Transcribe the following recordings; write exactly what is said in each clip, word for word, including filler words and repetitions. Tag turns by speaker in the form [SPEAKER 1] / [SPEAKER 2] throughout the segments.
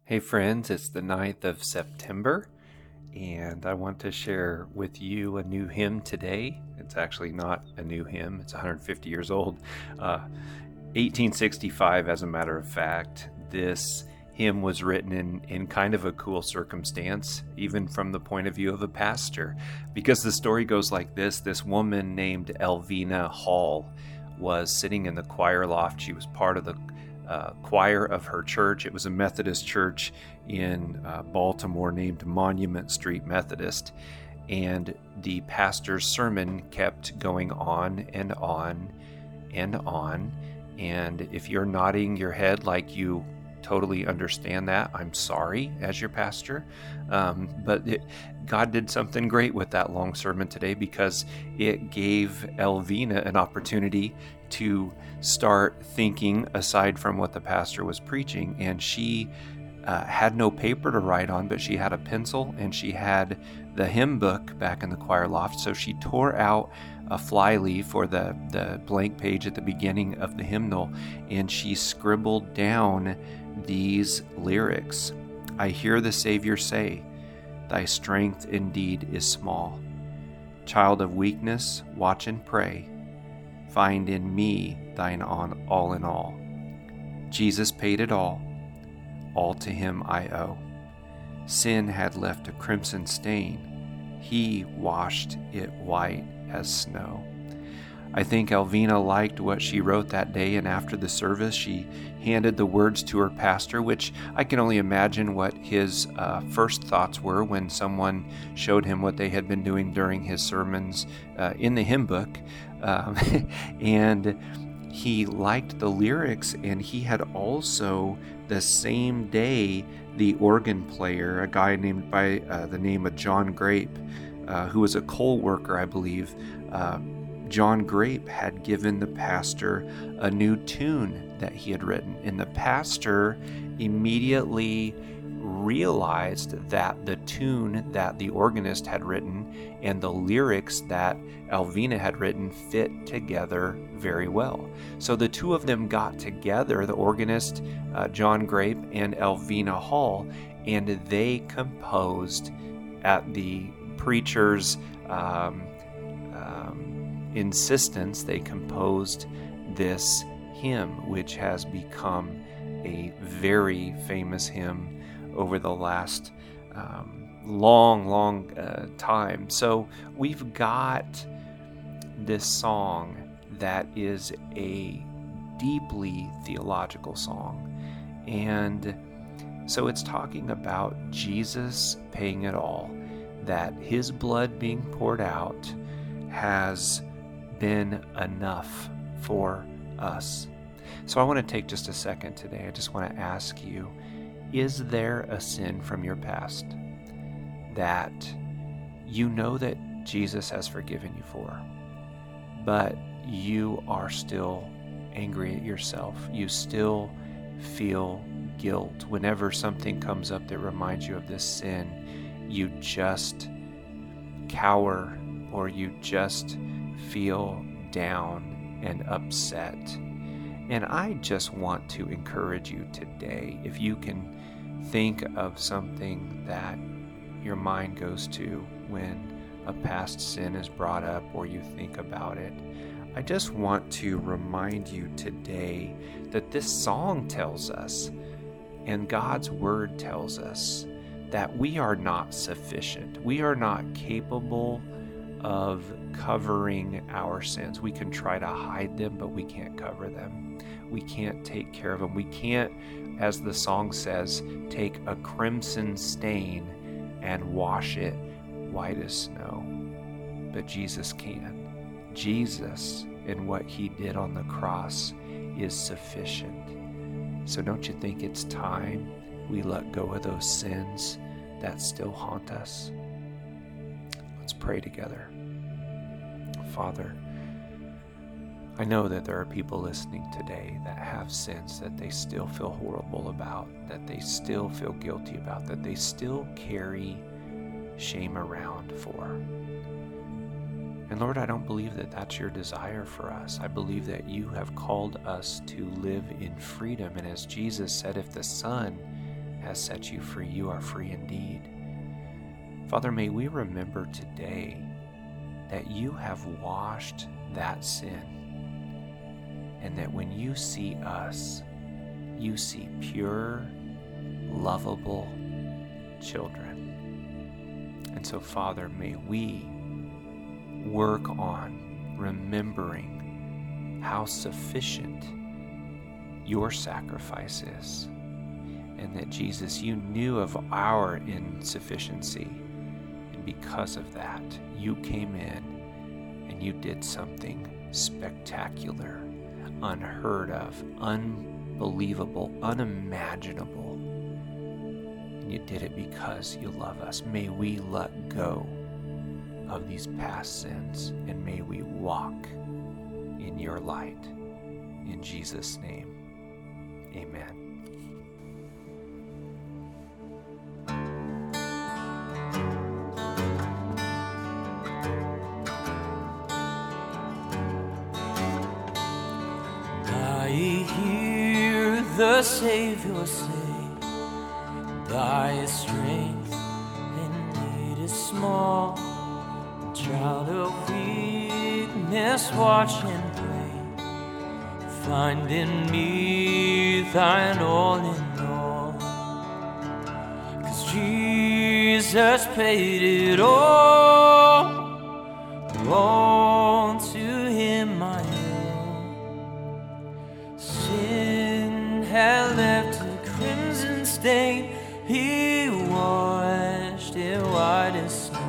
[SPEAKER 1] Hey friends, it's the ninth of September, and I want to share with you a new hymn today. It's actually not a new hymn, it's one hundred fifty years old. Uh, eighteen sixty-five, as a matter of fact. This hymn was written in, in kind of a cool circumstance, even from the point of view of a pastor, because the story goes like this. This woman named Elvina Hall was sitting in the choir loft. She was part of the Uh, choir of her church. It was a Methodist church in uh, Baltimore named Monument Street Methodist, and the pastor's sermon kept going on and on and on. And if you're nodding your head like you totally understand that, I'm sorry as your pastor, um, but it, God did something great with that long sermon today, because it gave Elvina an opportunity to start thinking aside from what the pastor was preaching. And she uh, had no paper to write on, but she had a pencil and she had the hymn book back in the choir loft. So she tore out a flyleaf or the, the blank page at the beginning of the hymnal, and she scribbled down these lyrics. I hear the Savior say, thy strength indeed is small. Child of weakness, watch and pray. Find in me thine on, all in all. Jesus paid it all. All to him I owe. Sin had left a crimson stain. He washed it white as snow. I think Elvina liked what she wrote that day, and after the service, she handed the words to her pastor, which I can only imagine what his uh, first thoughts were when someone showed him what they had been doing during his sermons uh, in the hymn book. Um, and he liked the lyrics, and he had also, the same day, the organ player, a guy named by uh, the name of John Grape, uh, who was a coal worker, I believe, uh, John Grape had given the pastor a new tune that he had written, and the pastor immediately realized that the tune that the organist had written and the lyrics that Elvina had written fit together very well. So the two of them got together, the organist, uh, John Grape, and Elvina Hall, and they composed at the preacher's um, um, insistence. They composed this hymn, which has become a very famous hymn over the last um, long, long uh, time. So we've got this song that is a deeply theological song. And so it's talking about Jesus paying it all, that his blood being poured out has been enough for us. So I want to take just a second today. I just want to ask you, is there a sin from your past that you know that Jesus has forgiven you for, but you are still angry at yourself? You still feel guilt whenever something comes up that reminds you of this sin. You just cower, or you just feel down and upset. And I just want to encourage you today, if you can think of something that your mind goes to when a past sin is brought up or you think about it, I just want to remind you today that this song tells us, and God's word tells us, that we are not sufficient. We are not capable of covering our sins. We can try to hide them, but we can't cover them. We can't take care of them. We can't, as the song says, take a crimson stain and wash it white as snow. But Jesus can. Jesus, and what he did on the cross, is sufficient. So don't you think it's time we let go of those sins that still haunt us? Let's pray together. Father, I know that there are people listening today that have sins that they still feel horrible about, that they still feel guilty about, that they still carry shame around for. And Lord, I don't believe that that's your desire for us. I believe that you have called us to live in freedom. And as Jesus said, if the Son has set you free. You are free indeed. Father, may we remember today that you have washed that sin, and that when you see us, you see pure, lovable children. And so, Father, may we work on remembering how sufficient your sacrifice is, and that, Jesus, you knew of our insufficiency, and because of that, you came in and you did something spectacular, unheard of, unbelievable, unimaginable. And you did it because you love us. May we let go of these past sins, and may we walk in your light. In Jesus' name, amen.
[SPEAKER 2] I hear the Savior say, thy strength in need is small. Child of weakness, watch and pray. Find in me thine all in all. 'Cause Jesus paid it all. All to him I owe. Sin had left a crimson stain. He washed it white as snow.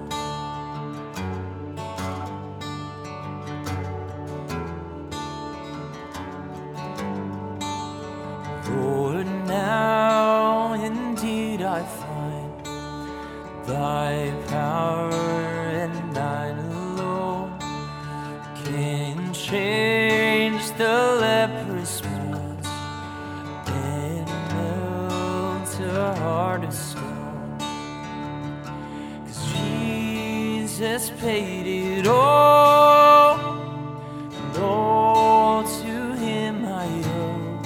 [SPEAKER 2] For now indeed I find thy power and thine alone can change the leprous spots and melt a heart of stone. 'Cause Jesus paid it all, and all to him I owe.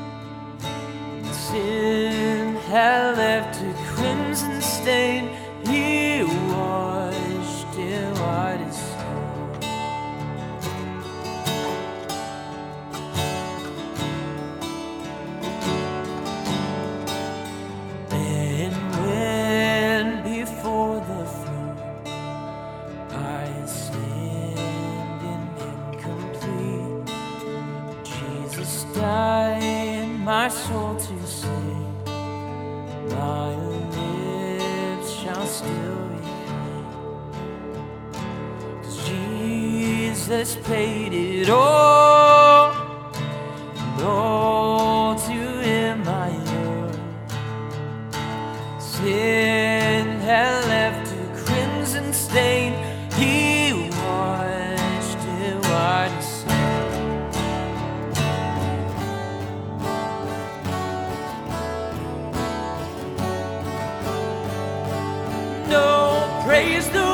[SPEAKER 2] Sin had left a crimson stain. He washed it white as snow. And when before the throne I stand in incomplete, Jesus died my soul to save. My lips shall still be clean. 'Cause Jesus paid it all, and all to him I owe. Sin had left a crimson stain. He washed it white as snow. No, praise the